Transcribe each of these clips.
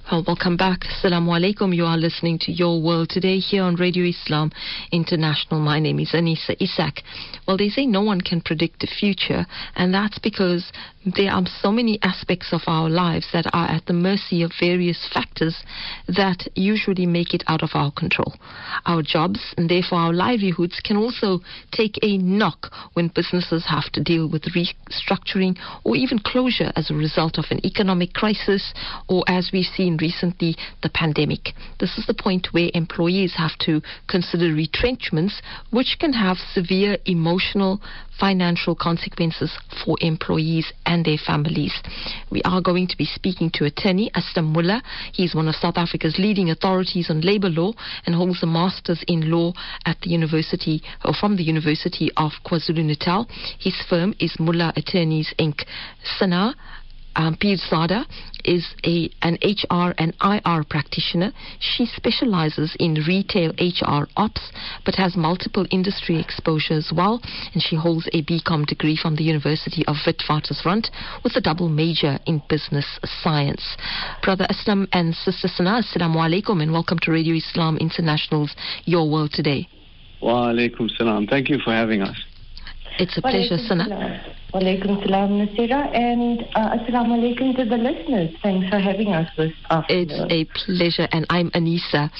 Well, welcome back. Assalamu alaikum. You are listening to Your World Today here on Radio Islam International. My name is Anisa Isak. Well, they say no one can predict the future, and that's because there are so many aspects of our lives that are at the mercy of various factors that usually make it out of our control. Our jobs, and therefore our livelihoods, can also take a knock when businesses have to deal with restructuring or even closure as a result of an economic crisis, or as we've seen recently, the pandemic. This is the point where employees have to consider retrenchments, which can have severe emotional, financial consequences for employees and their families. We are going to be speaking to attorney Aslam Mullah. He's one of South Africa's leading authorities on labor law and holds a master's in law at the University, or from the University of KwaZulu-Natal. His firm is Mullah Attorneys Inc. Sana Pirzada is an HR and IR practitioner. She specializes in retail HR ops, but has multiple industry exposure as well. And she holds a BCom degree from the University of Witwatersrand with a double major in business science. Brother Aslam and Sister Sana, Assalamu alaikum, and welcome to Radio Islam International's Your World Today. Wa alaikum salam. Thank you for having us. It's a pleasure, Sana. Wa alaikum salam, Nasira, and assalamu alaikum to the listeners. Thanks for having us this afternoon. It's a pleasure, and I'm Anisa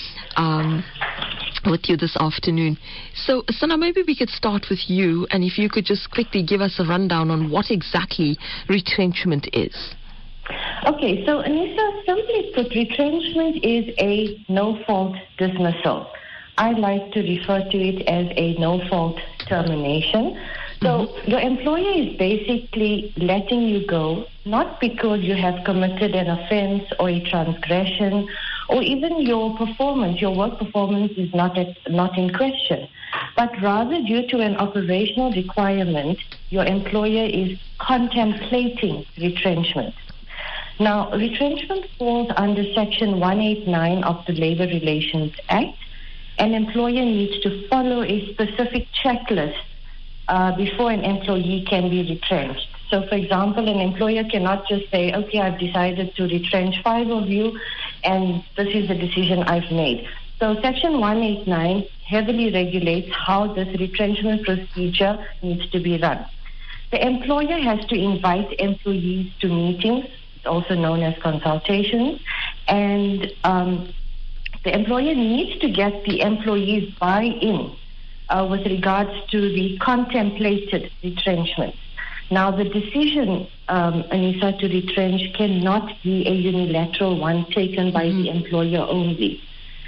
with you this afternoon. So, Sana, maybe we could start with you, and if you could just quickly give us a rundown on what exactly retrenchment is. Okay, so Anisa, simply put, retrenchment is a no-fault dismissal. I like to refer to it as a no-fault termination. So your employer is basically letting you go, not because you have committed an offense or a transgression, or even your performance, your work performance is not in question, but rather due to an operational requirement, your employer is contemplating retrenchment. Now, retrenchment falls under Section 189 of the Labor Relations Act. An employer needs to follow a specific checklist before an employee can be retrenched. So, for example, an employer cannot just say, okay, I've decided to retrench 5 of you, and this is the decision I've made. So Section 189 heavily regulates how this retrenchment procedure needs to be run. The employer has to invite employees to meetings, also known as consultations, and the employer needs to get the employees' buy-in with regards to the contemplated retrenchment. Now, the decision, Anisa, to retrench cannot be a unilateral one taken by the employer only.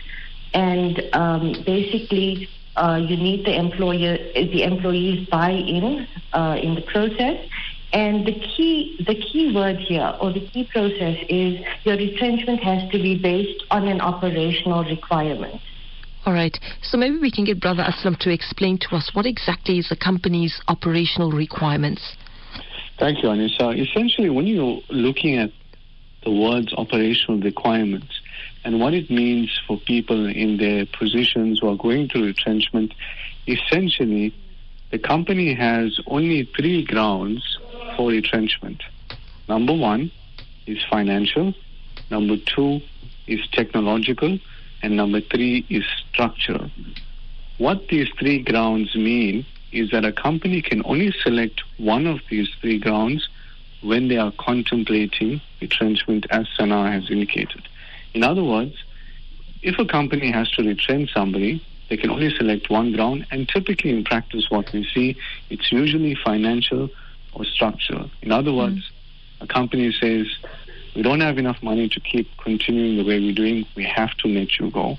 And basically, you need the employees' buy-in in the process. And the key word here, or the key process, is your retrenchment has to be based on an operational requirement. All right. So maybe we can get Brother Aslam to explain to us what exactly is the company's operational requirements. Thank you, Anisa. Essentially, when you're looking at the words operational requirements and what it means for people in their positions who are going through retrenchment, essentially, the company has only 3 grounds for retrenchment. Number 1 is financial, number 2 is technological, and number 3 is structural. What these 3 grounds mean is that a company can only select one of these 3 grounds when they are contemplating retrenchment, as Sana has indicated. In other words, if a company has to retrench somebody, they can only select one ground, and typically in practice what we see, it's usually financial or structural. In other words, a company says, we don't have enough money to keep continuing the way we're doing, we have to let you go.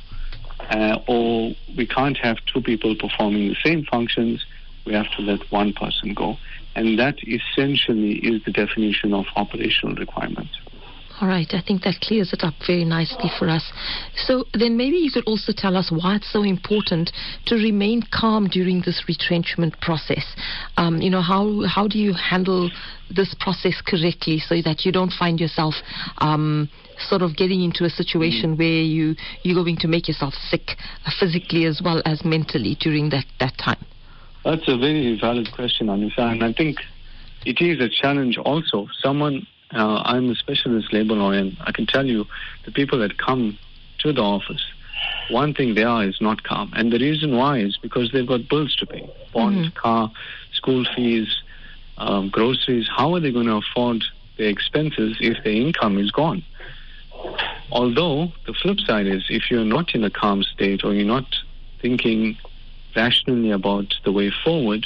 Or we can't have 2 people performing the same functions, we have to let one person go. And that essentially is the definition of operational requirement. All right, I think that clears it up very nicely for us. So then maybe you could also tell us why it's so important to remain calm during this retrenchment process. How do you handle this process correctly so that you don't find yourself sort of getting into a situation where you're going to make yourself sick physically as well as mentally during that time? That's a very valid question, Anisa, and I think it is a challenge also. Someone I'm a specialist labor lawyer, and I can tell you the people that come to the office, one thing they are is not calm. And the reason why is because they've got bills to pay. Bond, car, school fees, groceries. How are they going to afford their expenses if their income is gone? Although the flip side is, if you're not in a calm state or you're not thinking rationally about the way forward,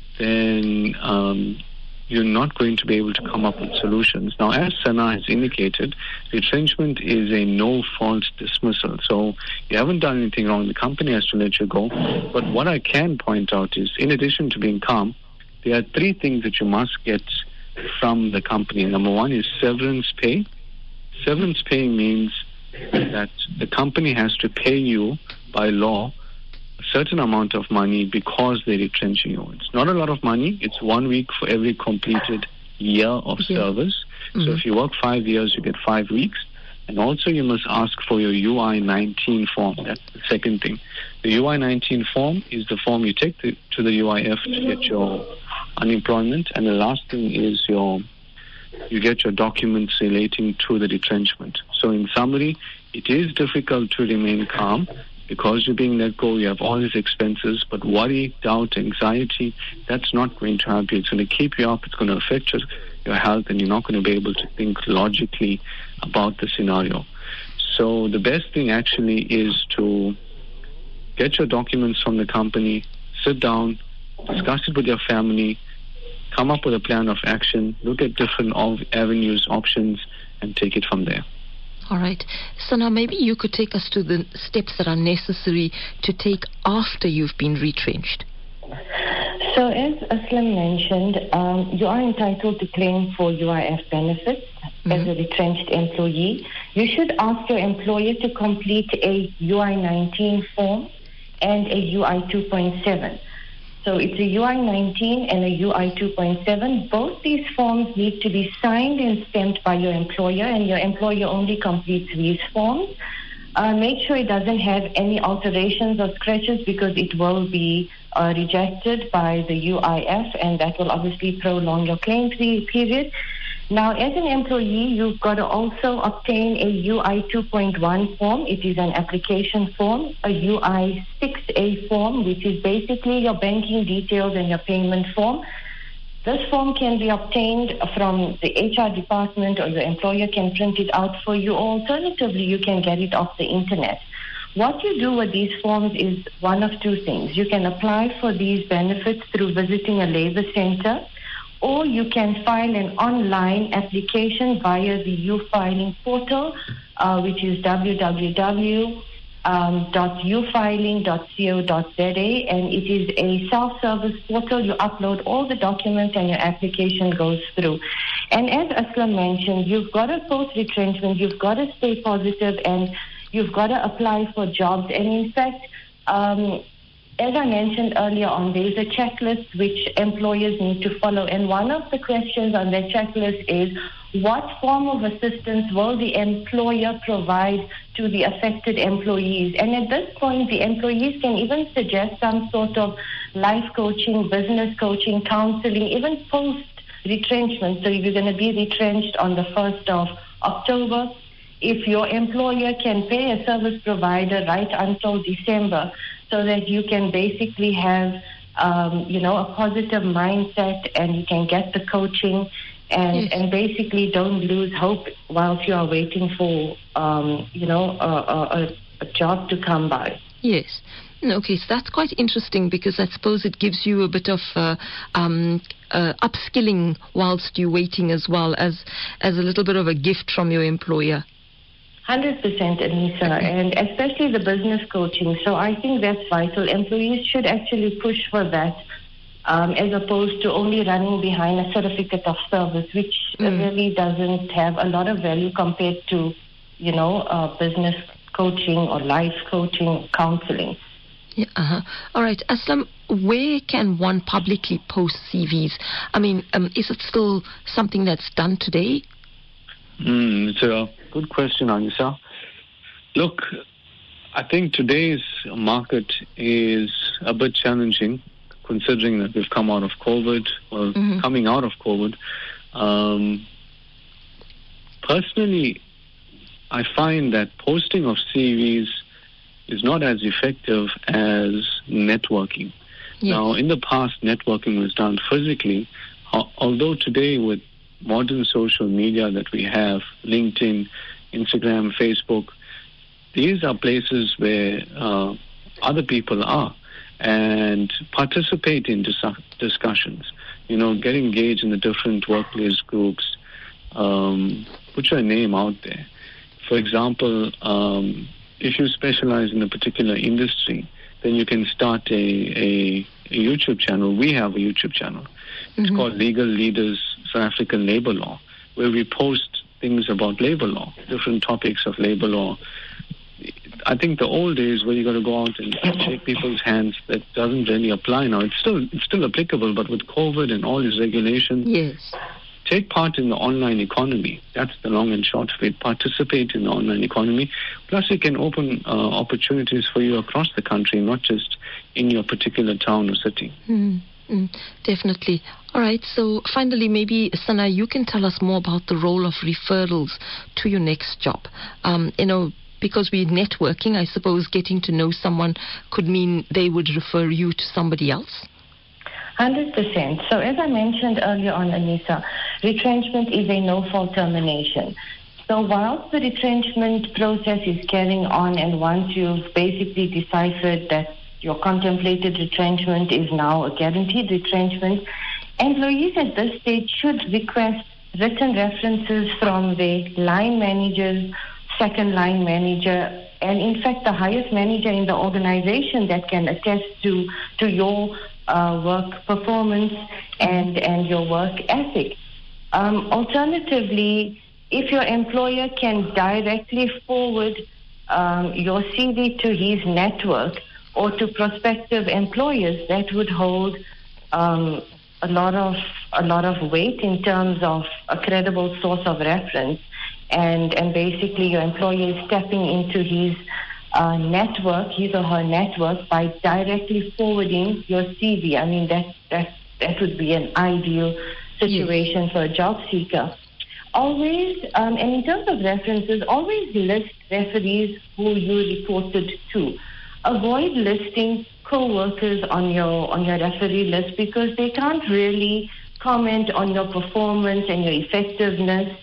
then you're not going to be able to come up with solutions. Now, as Sana has indicated, retrenchment is a no-fault dismissal. So you haven't done anything wrong. The company has to let you go. But what I can point out is, in addition to being calm, there are 3 things that you must get from the company. Number 1 is severance pay. Severance pay means that the company has to pay you by law a certain amount of money because they're retrenching you. It's not a lot of money. It's 1 week for every completed year of service. So if you work 5 years, you get 5 weeks. And also you must ask for your UI-19 form. That's the second thing. The UI-19 form is the form you take to the UIF to get your unemployment. And the last thing is you get your documents relating to the retrenchment. So in summary, it is difficult to remain calm because you're being let go. You have all these expenses, but worry, doubt, anxiety, that's not going to help you. It's going to keep you up. It's going to affect your health, and you're not going to be able to think logically about the scenario. So the best thing actually is to get your documents from the company, sit down, discuss it with your family, come up with a plan of action, look at different avenues, options, and take it from there. All right. So now maybe you could take us to the steps that are necessary to take after you've been retrenched. So as Aslam mentioned, you are entitled to claim for UIF benefits as a retrenched employee. You should ask your employer to complete a UI-19 form and a UI 2.7. So it's a UI-19 and a UI 2.7. Both these forms need to be signed and stamped by your employer, and your employer only completes these forms. Make sure it doesn't have any alterations or scratches, because it will be rejected by the UIF, and that will obviously prolong your claim period. Now, as an employee, you've got to also obtain a UI 2.1 form. It is an application form, a UI 6A form, which is basically your banking details and your payment form. This form can be obtained from the HR department, or your employer can print it out for you. Alternatively, you can get it off the internet. What you do with these forms is one of 2 things. You can apply for these benefits through visiting a labor center, or you can file an online application via the U-Filing portal, which is www.ufiling.co.za, and it is a self-service portal. You upload all the documents and your application goes through. And as Aslam mentioned, you've got to post-retrenchment, you've got to stay positive, and you've got to apply for jobs. And in fact, as I mentioned earlier on, there is a checklist which employers need to follow. And one of the questions on that checklist is, what form of assistance will the employer provide to the affected employees? And at this point, the employees can even suggest some sort of life coaching, business coaching, counseling, even post-retrenchment. So if you're going to be retrenched on the 1st of October, if your employer can pay a service provider right until December, so that you can basically have, a positive mindset, and you can get the coaching, and basically don't lose hope whilst you are waiting for, a job to come by. Yes. Okay, so that's quite interesting, because I suppose it gives you a bit of upskilling whilst you're waiting, as well as a little bit of a gift from your employer. 100%, Anisa, and especially the business coaching. So I think that's vital. Employees should actually push for that, as opposed to only running behind a certificate of service, which really doesn't have a lot of value compared to, business coaching or life coaching, counseling. Yeah, All right, Aslam, where can one publicly post CVs? I mean, is it still something that's done today? It's a good question, Anisa. Look, I think today's market is a bit challenging, considering that we've come out of COVID, or coming out of COVID. Personally, I find that posting of CVs is not as effective as networking. Yes. Now, in the past, networking was done physically, although today with modern social media that we have, LinkedIn, Instagram, Facebook, these are places where other people are and participate in discussions. Get engaged in the different workplace groups, put your name out there. For example, if you specialize in a particular industry, then you can start a YouTube channel. We have a YouTube channel. It's called Legal Leaders South African Labor Law, where we post things about labor law, different topics of labor law. I think the old days where you got to go out and shake people's hands, that doesn't really apply now. It's still applicable, but with COVID and all these regulations, yes. Take part in the online economy. That's the long and short of it. Participate in the online economy. Plus, it can open opportunities for you across the country, not just in your particular town or city. Definitely. All right. So finally, maybe, Sana, you can tell us more about the role of referrals to your next job. Because we're networking, I suppose getting to know someone could mean they would refer you to somebody else. 100%. So as I mentioned earlier on, Anisa, retrenchment is a no-fault termination. So whilst the retrenchment process is carrying on, and once you've basically deciphered that your contemplated retrenchment is now a guaranteed retrenchment, employees at this stage should request written references from their line managers, second line manager, and in fact the highest manager in the organization that can attest to your work performance and your work ethic. Alternatively, if your employer can directly forward your CV to his network or to prospective employers, that would hold a lot of weight in terms of a credible source of reference, and basically your employer is stepping into his network, his or her network, by directly forwarding your CV. I mean, that would be an ideal situation for a job seeker. Always, and in terms of references, always list referees who you reported to. Avoid listing co-workers on your referee list, because they can't really comment on your performance and your effectiveness.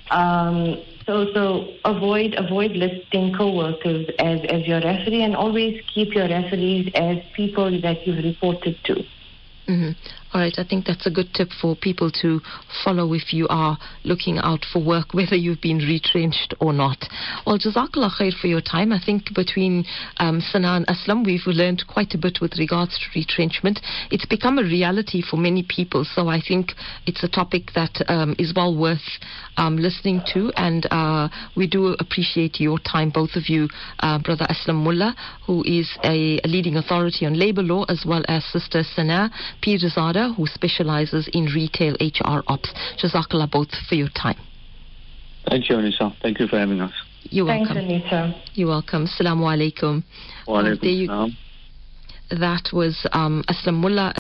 So avoid listing co-workers as your referee, and always keep your referees as people that you've reported to. All right, I think that's a good tip for people to follow if you are looking out for work, whether you've been retrenched or not. Well, Jazakallah khair for your time. I think between Sana and Aslam, we've learned quite a bit with regards to retrenchment. It's become a reality for many people, so I think it's a topic that is well worth listening to, and we do appreciate your time, both of you, Brother Aslam Mullah, who is a leading authority on labor law, as well as Sister Sana Pirzada, who specializes in retail HR ops. Jazakallah both for your time. Thank you, Anisa. Thank you for having us. You're welcome. Thanks, Anisa. You're welcome. Assalamu alaikum. Wa alaikum salam. That was Aslam Mullah.